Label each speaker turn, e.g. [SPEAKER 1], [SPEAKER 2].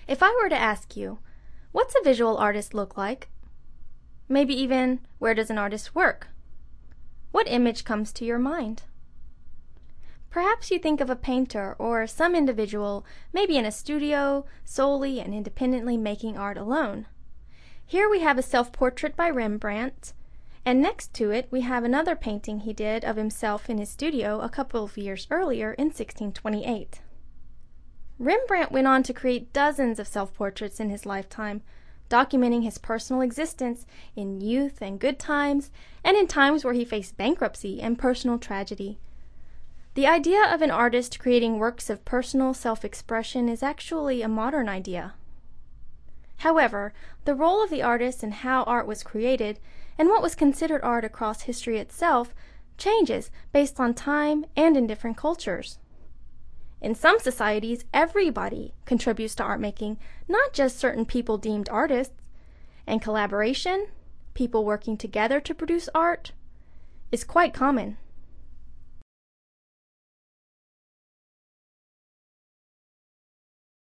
[SPEAKER 1] If I were to ask you, what's a visual artist look like? Maybe even, where does an artist work? What image comes to your mind? Perhaps you think of a painter or some individual, maybe in a studio, solely and independently making art alone. Here we have a self-portrait by Rembrandt, and next to it we have another painting he did of himself in his studio a couple of years earlier in 1628. Rembrandt went on to create dozens of self-portraits in his lifetime, documenting his personal existence in youth and good times, and in times where he faced bankruptcy and personal tragedy. The idea of an artist creating works of personal self-expression is actually a modern idea. However, the role of the artist and how art was created, and what was considered art across history itself, changes based on time and in different cultures. In some societies, everybody contributes to art making, not just certain people deemed artists. And collaboration, people working together to produce art, is quite common.